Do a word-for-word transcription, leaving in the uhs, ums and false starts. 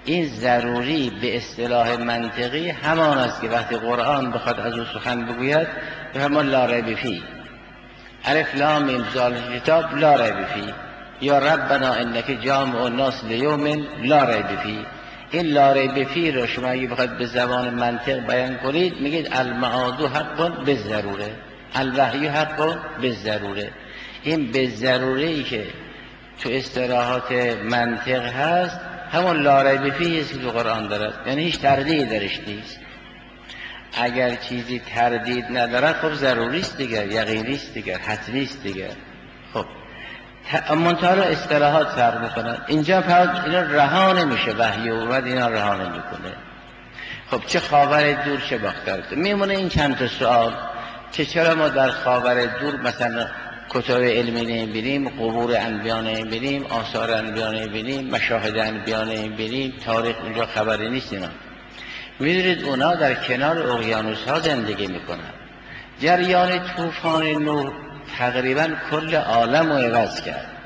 این ضروری به اصطلاح منطقی همان است که وقتی قرآن بخواد از او سخن بگوید به همان لا ریب فیه، الف لام میم ذالک کتاب لا ریب فیه، یا ربنا انک جامع الناس لیوم لا ریب فیه. این لا ریب فیه را شما اگه بخواید به زبان منطق بیان کنید میگید المعاد حق بالضروره، الوحی حق بالضروره. این به ضروری که تو اصطلاحات منطق هست همون لا ریب فیه است که تو قرآن دارد، یعنی هیچ تردید درش نیست. اگر چیزی تردید ندارد خب ضروری است دیگر، یقینی است دیگر، حتمی است دیگر. خب منتها اصطلاحات فرق میکنن. اینجا فقط اینا رها نمیشه، وحی اومد اینا رها نمیکنه. خب چه خاور دور چه باختر میمونه این چند تا سوال که چرا ما در خاور دور مثلا کتاب علمی نمیبینیم، قبور انبیا نمیبینیم، آثار انبیا نمیبینیم، مشاهد انبیا نمیبینیم، تاریخ اونجا خبری نیست. اینا میدونید اونا در کنار اقیانوس ها زندگی میکنن. جریان طوفان نوح تقریبا کل عالم رو عوض کرد.